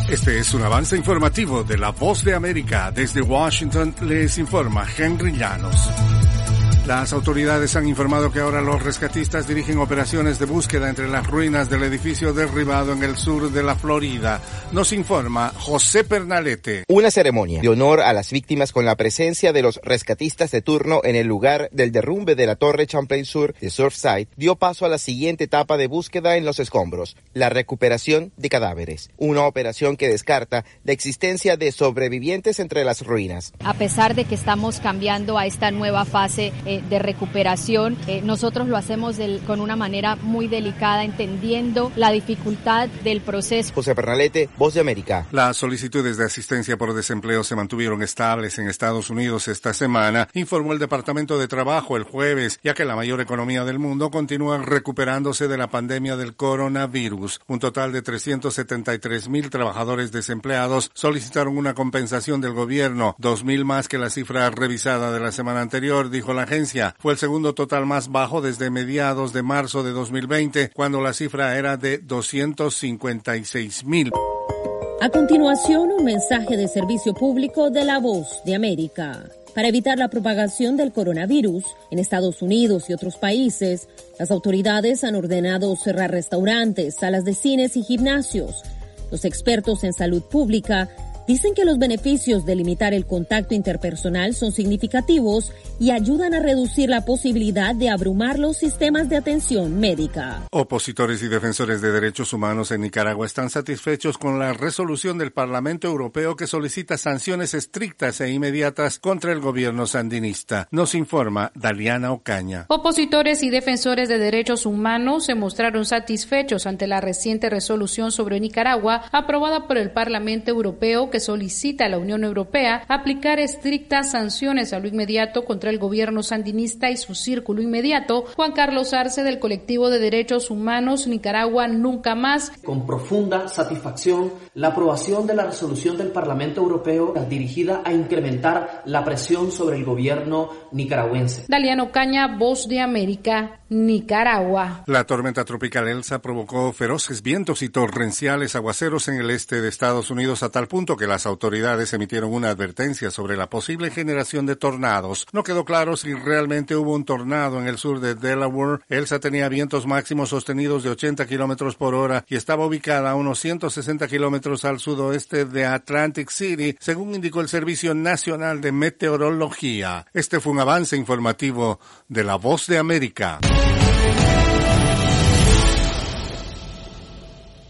Este es un avance informativo de La Voz de América. Desde Washington les informa Henry Llanos. Las autoridades han informado que ahora los rescatistas dirigen operaciones de búsqueda entre las ruinas del edificio derribado en el sur de la Florida. Nos informa José Pernalete. Una ceremonia de honor a las víctimas con la presencia de los rescatistas de turno en el lugar del derrumbe de la Torre Champlain Sur de Surfside dio paso a la siguiente etapa de búsqueda en los escombros, la recuperación de cadáveres. Una operación que descarta la existencia de sobrevivientes entre las ruinas. A pesar de que estamos cambiando a esta nueva fase de recuperación, nosotros lo hacemos con una manera muy delicada, entendiendo la dificultad del proceso. José Pernalete, Voz de América. Las solicitudes de asistencia por desempleo se mantuvieron estables en Estados Unidos esta semana, informó el Departamento de Trabajo el jueves, ya que la mayor economía del mundo continúa recuperándose de la pandemia del coronavirus. Un total de 373,000 trabajadores desempleados solicitaron una compensación del gobierno, 2,000 más que la cifra revisada de la semana anterior, dijo la agencia. Fue el segundo total más bajo desde mediados de marzo de 2020, cuando la cifra era de 256,000. A continuación, un mensaje de servicio público de La Voz de América. Para evitar la propagación del coronavirus en Estados Unidos y otros países, las autoridades han ordenado cerrar restaurantes, salas de cines y gimnasios. Los expertos en salud pública dicen que los beneficios de limitar el contacto interpersonal son significativos y ayudan a reducir la posibilidad de abrumar los sistemas de atención médica. Opositores y defensores de derechos humanos en Nicaragua están satisfechos con la resolución del Parlamento Europeo que solicita sanciones estrictas e inmediatas contra el gobierno sandinista. Nos informa Daliana Ocaña. Opositores y defensores de derechos humanos se mostraron satisfechos ante la reciente resolución sobre Nicaragua aprobada por el Parlamento Europeo que solicita a la Unión Europea aplicar estrictas sanciones a lo inmediato contra el gobierno sandinista y su círculo inmediato. Juan Carlos Arce, del colectivo de derechos humanos Nicaragua Nunca Más. Con profunda satisfacción, la aprobación de la resolución del Parlamento Europeo dirigida a incrementar la presión sobre el gobierno nicaragüense. Daliana Ocaña, Voz de América, Nicaragua. La tormenta tropical Elsa provocó feroces vientos y torrenciales aguaceros en el este de Estados Unidos a tal punto que las autoridades emitieron una advertencia sobre la posible generación de tornados. No quedó claro si realmente hubo un tornado en el sur de Delaware. Elsa tenía vientos máximos sostenidos de 80 kilómetros por hora y estaba ubicada a unos 160 kilómetros al sudoeste de Atlantic City, según indicó el Servicio Nacional de Meteorología. Este fue un avance informativo de La Voz de América.